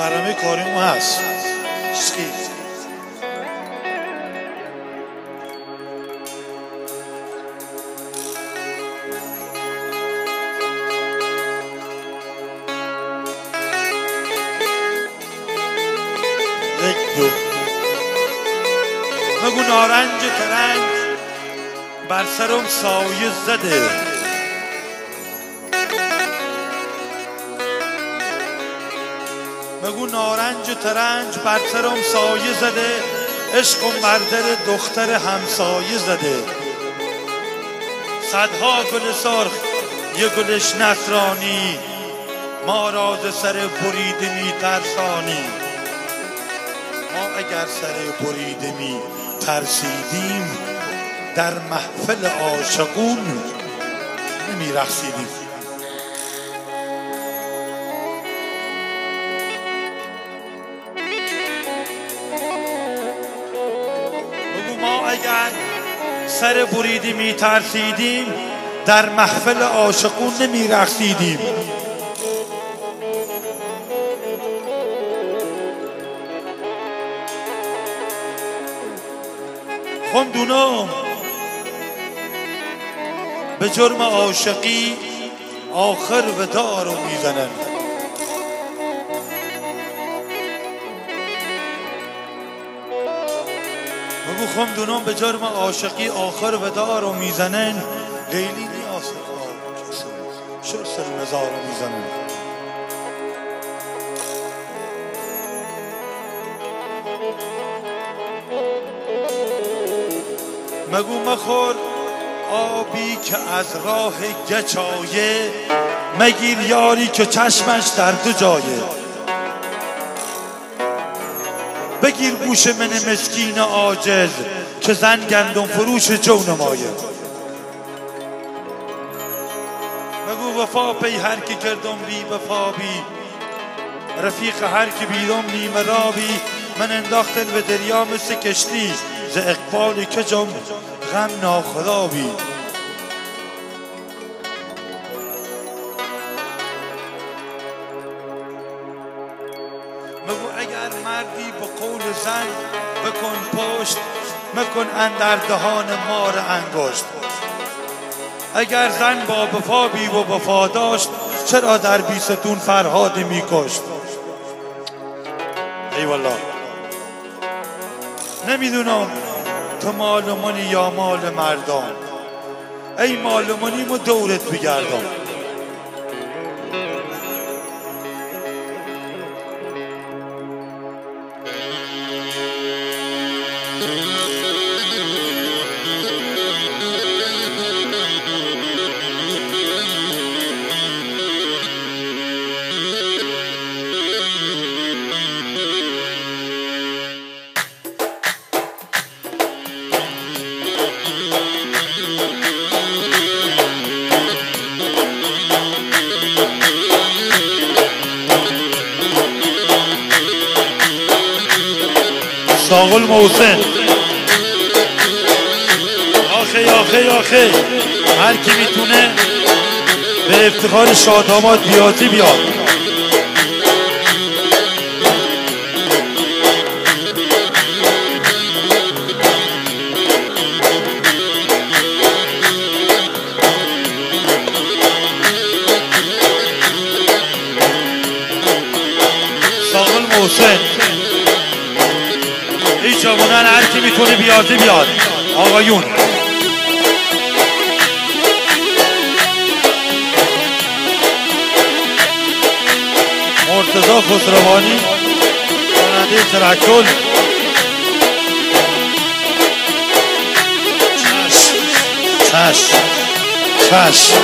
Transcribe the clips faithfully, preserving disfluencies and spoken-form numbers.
برنامه کاریمون هست. چیزی یک دو مگو نارنج ترنج بر سرم سایه زده، مگو نارنج و ترنج بر سرم سایه زده، عشقم بر در دختر همسایه زده. صدها گل سرخ یه گلش نصرانی، ما را ز سر بریده می ترسانی. ما اگر سر بریده می ترسیدیم، در محفل عاشقون نمی رقصیدیم. بگو ما اگر سر بریده می ترسیدیم، در محفل عاشقون نمی رقصیدیم. خمدونم به جرم عاشقی آخر وداع رو میزنن. بگو خمدونم به جرم عاشقی آخر وداع رو میزنن. لیلی نیاز شر سر مزار رو میزنن. مگو مخور آبی که از راه گچایه، مگیر یاری که چشمش در دو جایه. بگیر گوش من مسکین عاجز، که زن گندم فروش جو نمایه. مگو وفا پی هر کی کردم بی وفا بی، رفیق هر کی بیرم نیمه رابی. من انداختن به دریا مثل کشتی، ز اقبالی که جم غم ناخدابی. مگو اگر مردی به قول زن بکن پشت، مکن اندر دهان مار انگشت. اگر زن با وفا بی و وفا داشت، چرا در بیستون فرهاد می کشت؟ ای والله نمیدونم تو مال منی یا مال مردم، ای مال منیم و دورت بگردم. ساقل محسن آخه آخه آخه هر کی میتونه به افتخار شادامات بیاتی بیاد. ساقل محسن ای جوانان هر کی میتونه بیاده بیاد. آقایون مرتضی خسروانی خواننده ترکل. چشم چشم چشم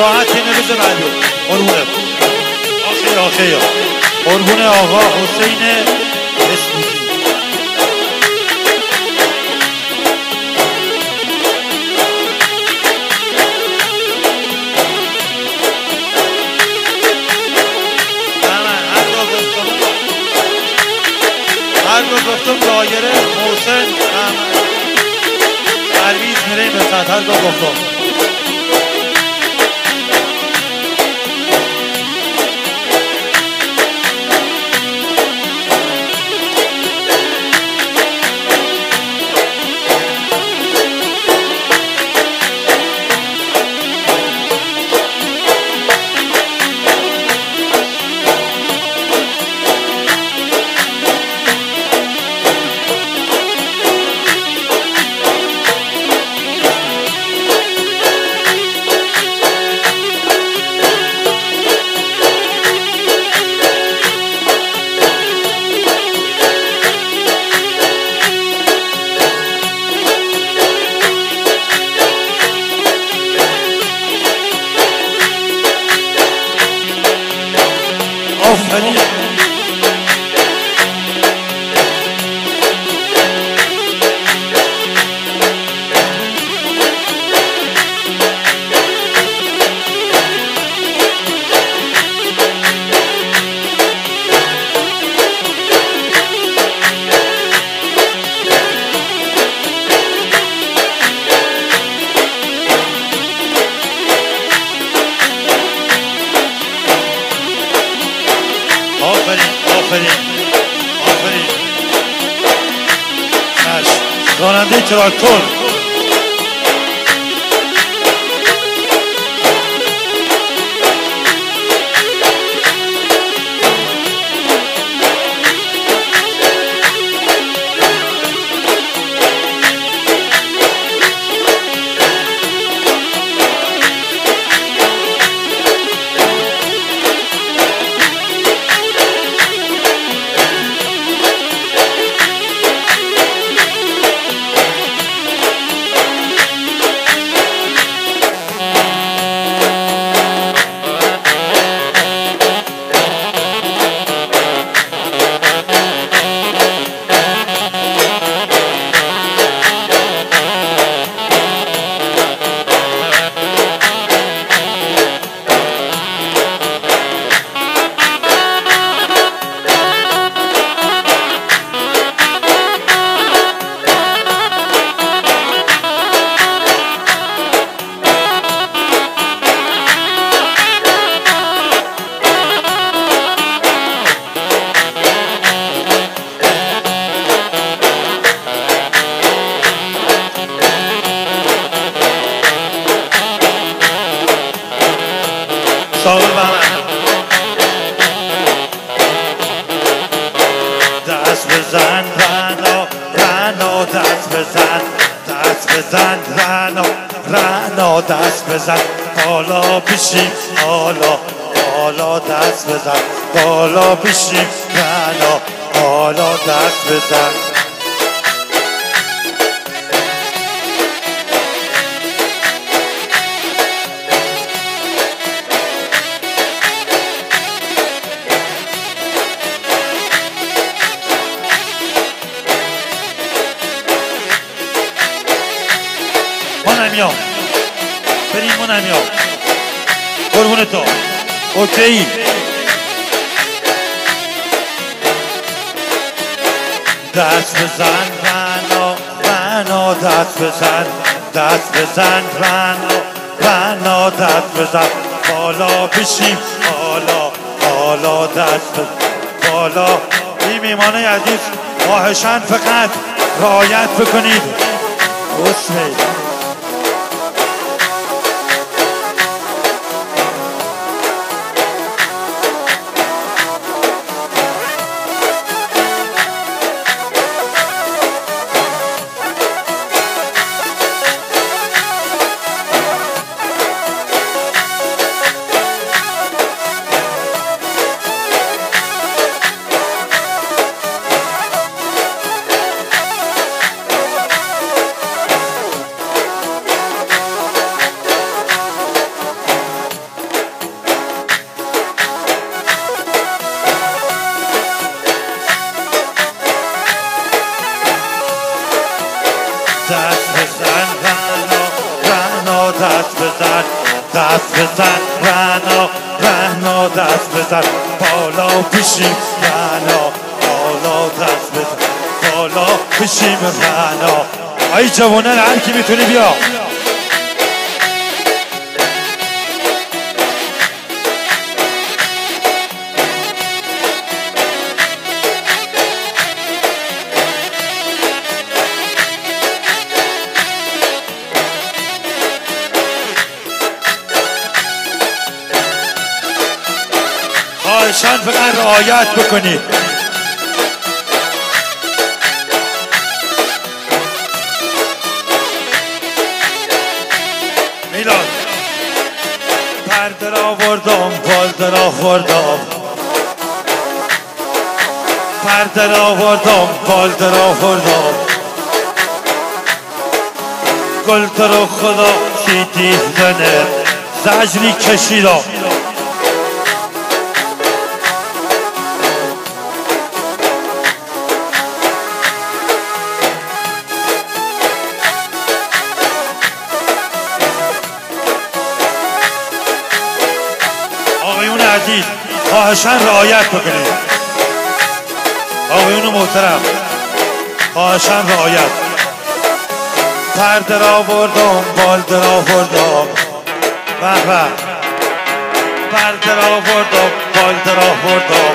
راحت اینه روز بعدو قربونه آخه آخه قربونه آقا حسین اسموزی هر رو گفتم دایره محسن پرویز میره این بسد هر رو گفتم آفرین آفرین آفرین راننده تراکتور ساقل بمن دست بزن رنا رنا دست بزن دست بزن رنا رنا دست بزن بالا بشیم بالا بالا دست بزن بالا بشیم رنا بالا دست بزن منمیام بریم منمیام قربون تو اوکی دست بزن رنا رنا دست بزن دست بزن رنا رنا دست بزن بالا بشیم بالا بالا دست بزن بالا این میمانه عزیز خواهشاً فقط رعایت بکنید بسم دست بزن رعنا رعنا دست بزن بالا پیشیم رعنا بالا دست بزن بالا پیشیم رعنا ای جوانان هر کی میتونی بیا خواهشان فقط رعایت بکنید میلاد پرده را آوردم بالده را آوردم پرده را آوردم بالده را آوردم گل تو رو خدا سیدی زنه زجری کشیدم آقایون عزیز خواهشان رعایت بکنید آقایون محترم خواهشان رعایت پرده را آوردم بالده را آوردم به به پرده را آوردم بالده را آوردم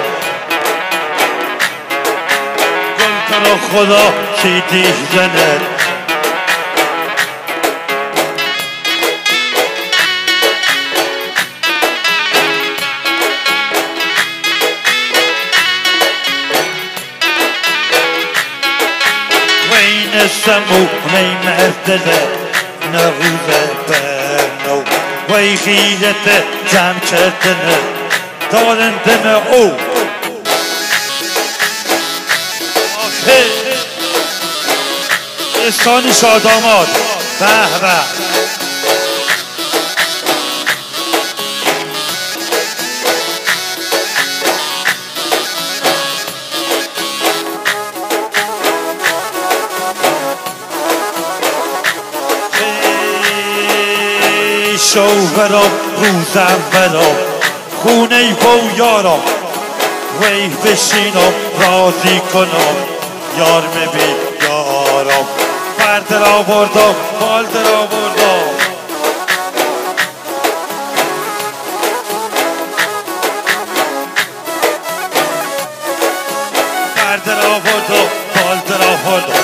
گل تو رو خدا سیدی زنه سمو می مردله نروزه برنو وی خیلت جمع کردنه دارندن او آخه استانی شاداماد به به شوهرم روزم برام خونه و یارم وی بشینم راضی کنم یار میبی یارم پرده را بردم بالده را بردم پرده را بردم بالده را بردم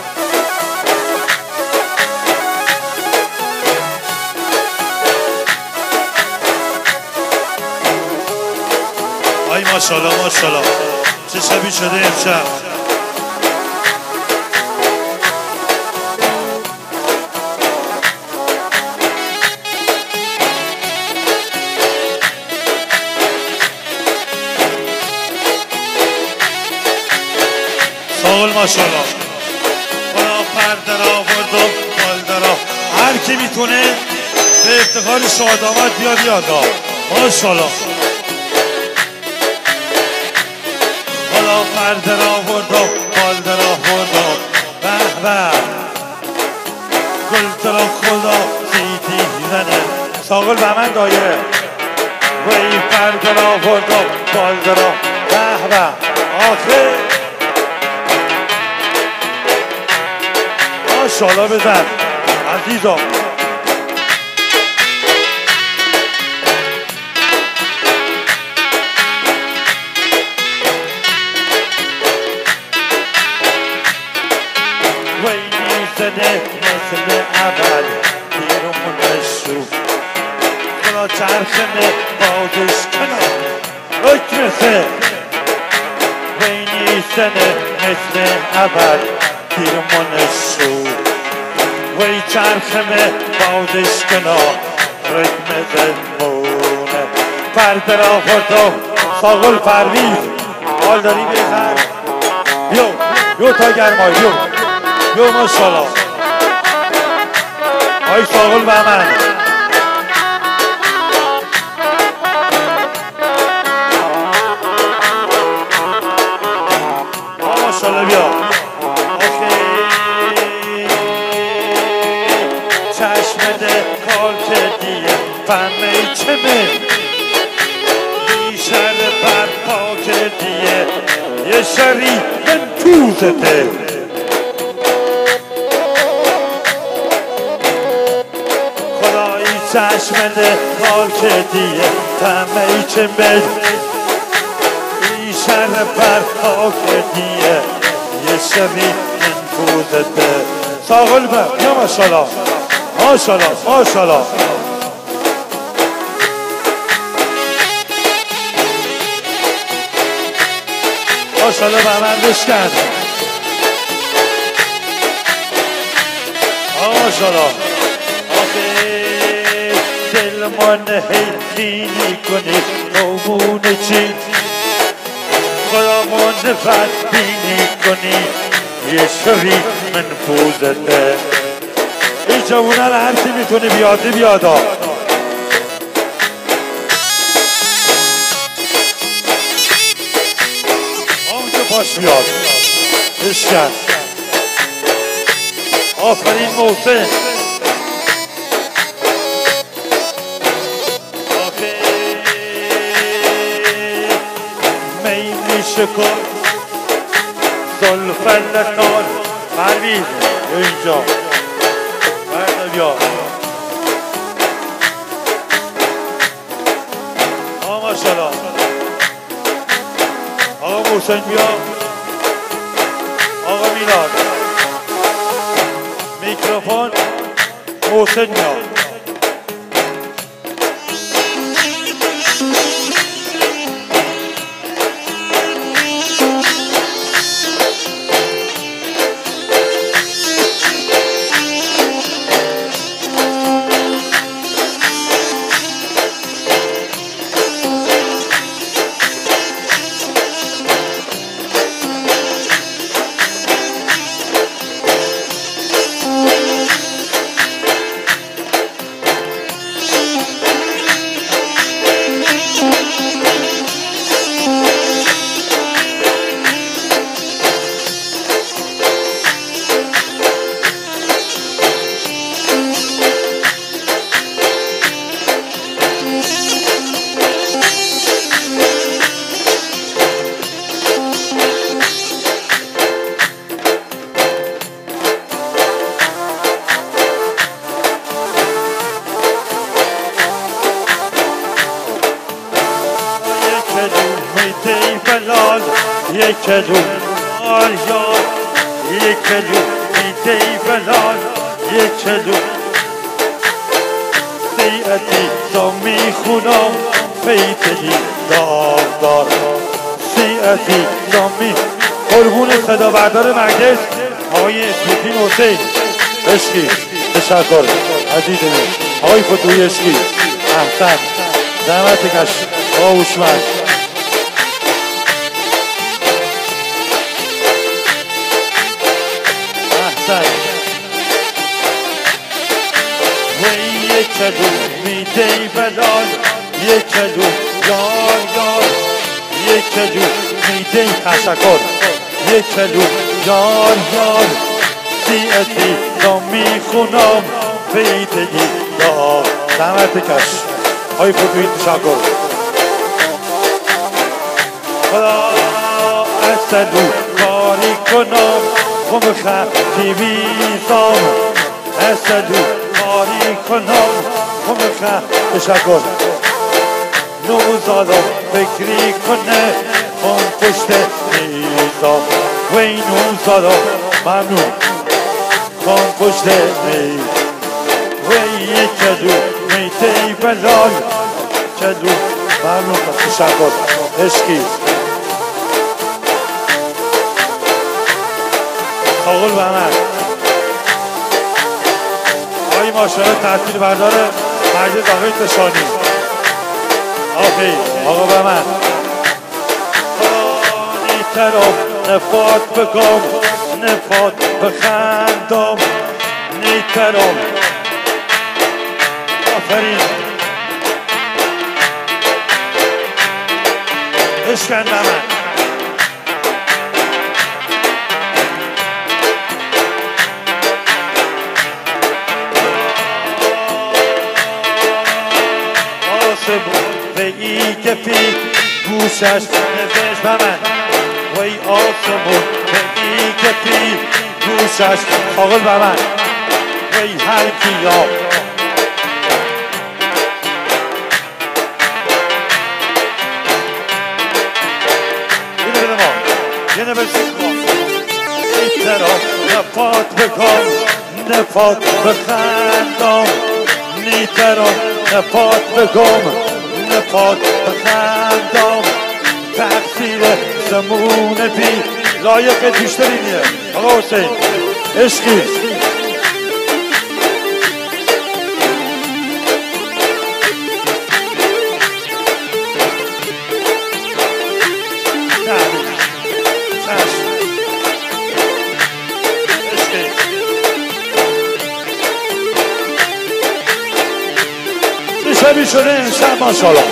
ای ماشاءالله ماشاءالله چه شبی شده امشب سوال ماشاءالله خدا پرده را آوردم بالده را هر کی میتونه به افتخار شادامت بیا بیاد ماشاءالله پرده را آوردم بالده را آوردم به به گل تو را خدا سیدی زنه ساقل به من دایره وی پرده را آوردم بالده را به به آخه ماشاءالله بزن عزیزم زده مثل اول بیرون نشو خدا چرخنه بازش کنم حکمسه وی نیستنه مثل اول بیرون نشو وی چرخنه بازش کنم حکمسه مونه پرده را آوردم ساقل پرویز حال داری بخر یو یو تا گرمای یو یو ماشاءالله آی ساقل به من ماشاءالله بیا چشمده کار کردیه فهمی چه من بیشتر بر پاک دیه یه شری من پوزته خدایی چشمنه پاک دیه فهمی چه من بیشتر بر پاک دیه یه شری من پوزته ساقل بر یا ماشالله ماشالله ماشالله ماشالله به من بشکن ماشالله آخه دل من هیدینی کنی نمون چی خدا من بدبینی کنی یه شوی من پوزته این جوونه رو هر چی میتونه بیاده بیادا آمونجا پاش بیاد بشکن آفرین محسن آخه میلی شکر زلفلکان پرویز اینجا برده بیا آقا ماشالله آقا محسن بیا آقا میلاد میکروفون محسن بیا یک کلو آریا یک کلو میده بلال یک کلو سیعتی دا میخونم پیتهی داغدار سیعتی دا می قربون صدا بردار مجلس آقای توپی حسین عشقی تشکر عزیزم آقای فتوی عشقی احسن زحمت کش آقا هوشمند وی یک کلو میده بلال یک کلو یار یار یک کلو میده تشکر یک کلو یار یار سیعتی دا میخونم پیدهی دا زحمت کش های فتوی تشکر خدا اصلو کاری کنم خم خطی بیزام اصلو کاری کنم خم خطی تشکر نوزادم فکری کنه خم پشت میزام وی نوزادم ممنون خم پشت میز وی یک کلو میده بلال کلو ممنون تشکر عشقی آقل بمن آقای ماشاءالله تحصیل بردار مجلس آقای تشانی آقای آقا بمن نیترم نفات بگم نفات بخندم نیترم آفرین اشکن بمن ای که پی گوشش نوشت به من وی آسمون ای که پی گوشش آقل به من وی هر کیا اینه بده ما اینه بسید ما این طرف نپات بکن نپات بخندم نی طرف نپات بکن نپات بخندم تقصیر زمون بی لایق بیشترینیه آقا حسین عشقی میشه میشونه امشب ماشاءالله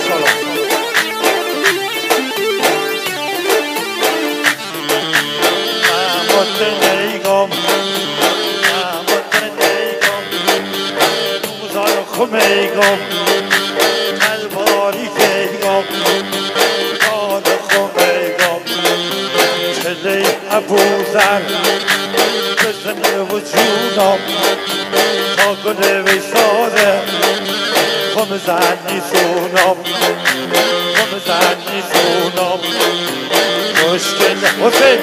خمیگم الباری کیگم داد خمیگم چلی ابوذر بزن وجودم تا گل ویساده خم زنی سونم خم زنی سونم مشکل حسین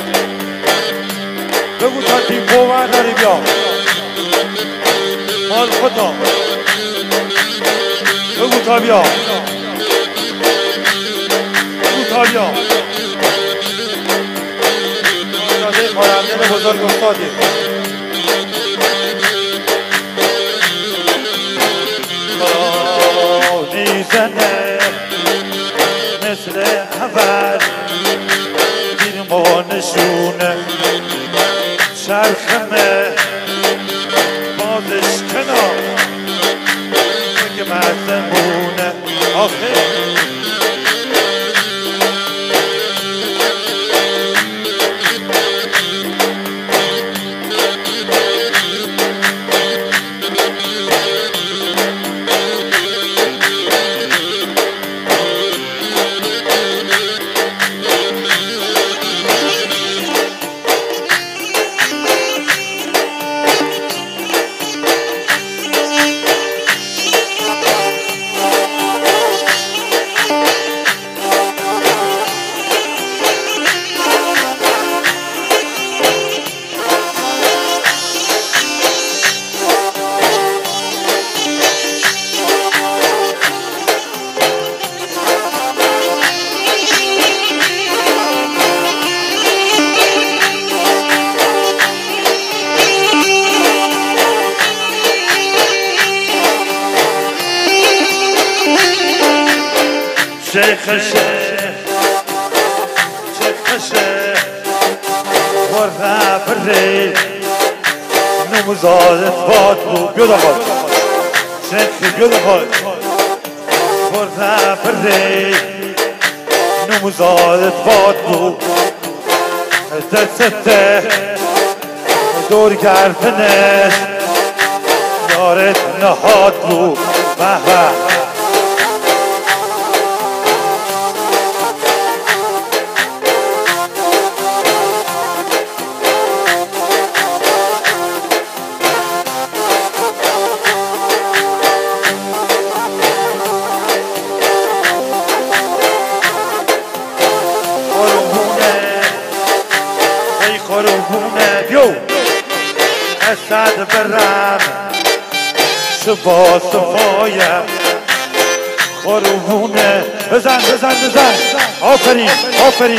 بگو تا تیم باور داری بیا مال خدا بگو تا بیا بگو تا بیا اجازه خارندین بزرگ استادی میزنه مثل اول دیر ما نشونه چرخمه بازش کنار که مزمونه آخه شیخشه شیخشه ورده بره نموزادت باد بود بیاد آقا شیخی بیاد آقا ورده بره نموزادت باد بود دسته دور گردنش یارت نهاد بود به به اسد برم شبا صفایم خروبونه بزن بزن بزن آفرین آفرین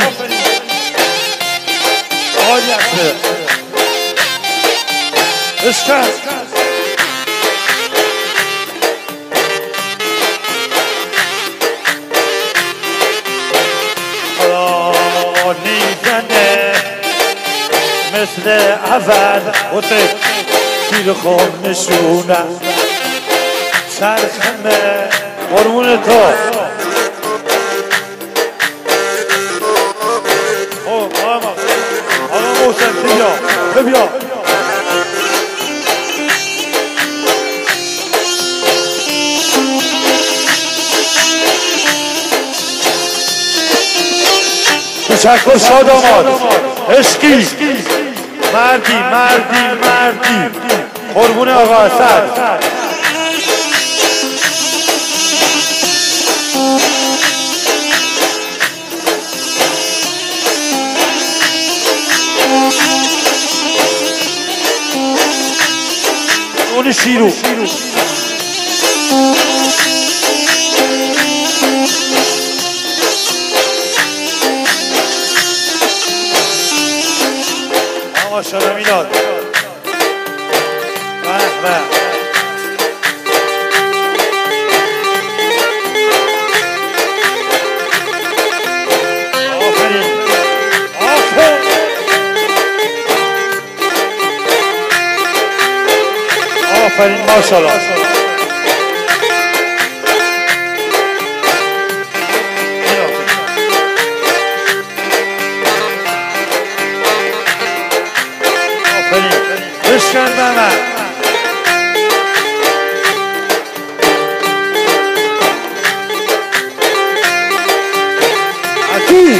عالیته اشکن نیزنه مثل اول حسین تیر خون نشونه چرخمه قربون تو او آقا آقا محسن بیا بیا تشکر شاد آماد عشقی مردی مردی مردی قربون آقا اسد اون شیرو ماشاءالله میلاد به به آفرین آفرین آفرین ماشاءالله بشکن به من عزیز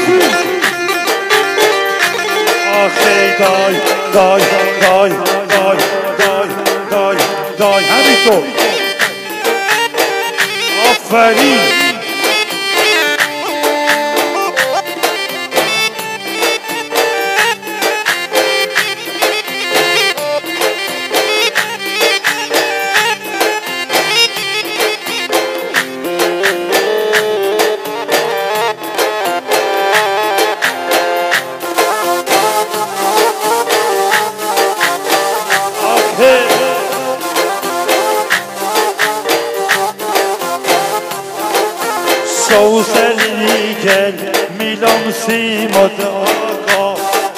آخه دای دای دای دای دای دای دای همینطور آفرین Soğuseligen milam simod aga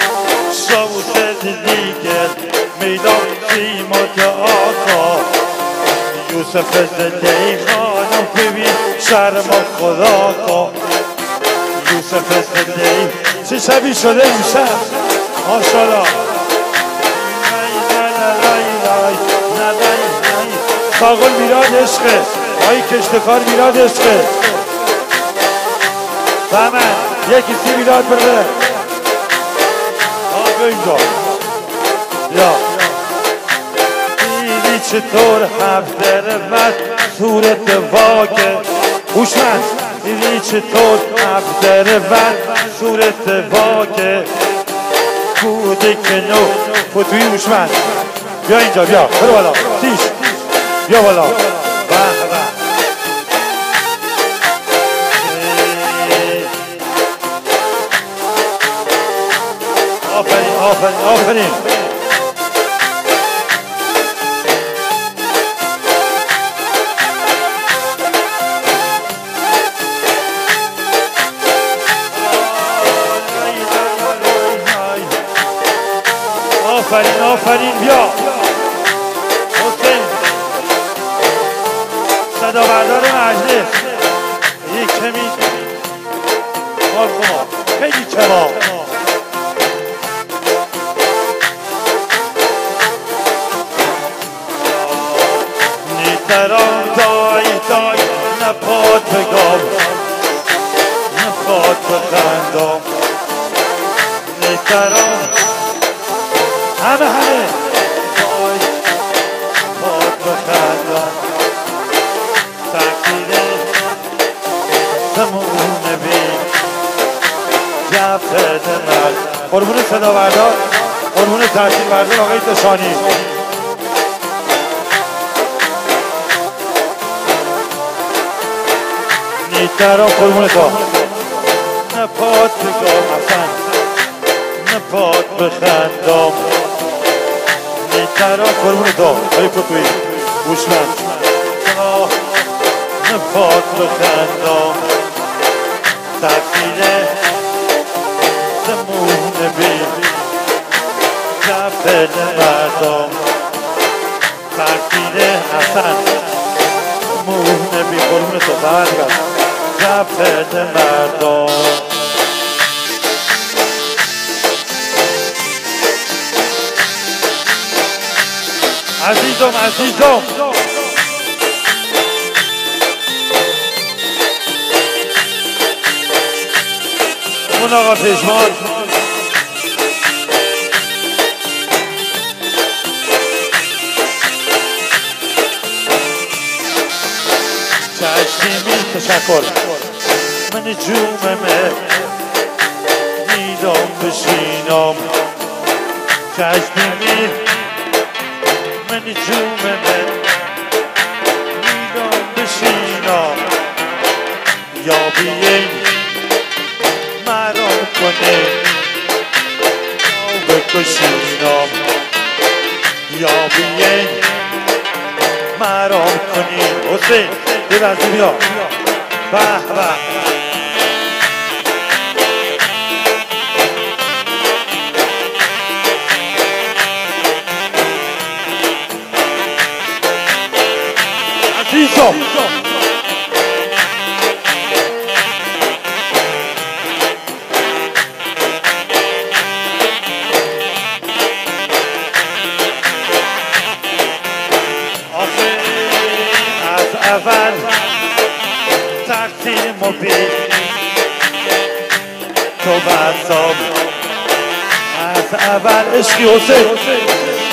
Soğuseligen milam simod aga Yusuf Zeyhan'ım bebin şerma خدا Yusuf Zeyhan چه شبی شده امشب ماشاءالله ساقل میراد عشقه آی کشتکار میراد عشقه Hemen yekisi milad bırdı. Ağınca. Ya. Dili çitor haftere vet suret vake. Huşmend. Dili çitor haftere vet suret vake. Kudikno. Kutuyi huşmend. Bia اینجا bia. برو بالا. تیش. بیا بالا. به به. آفرین آفرین آفرین آفرین آفرین بیا حسین صدا بردار مجلس یک کمی مال خما خیلی کما نیتران دای دای نپاد بگام نپاد بخندام نیتران همه همه دای نپاد بخندام تکیره زمونه بین جفت مرد قربون صدا بردار قربون تحصیل بردار آقای دشانی نیتران قربون تو نپاد بگام حسن نپاد بخندام نیتران قربون تو های کتوی گوشمند نپاد بخندام تکیره زمونه بین جفت مردم تکیره حسن زمونه بین قربون تو برگرد جفت مردم عزیزم عزیزم اون آقا پژمان چشمی تشکر من جوممه دیدم بشینم چشمی من جوممه دیدم بشینم یا بیین مرام کنه یا بکشینم یا بیین مرام کنی حسین یه لحظه بیا به به عزیزم اول تقصیر مبین تو بسام از اول عشقی حسین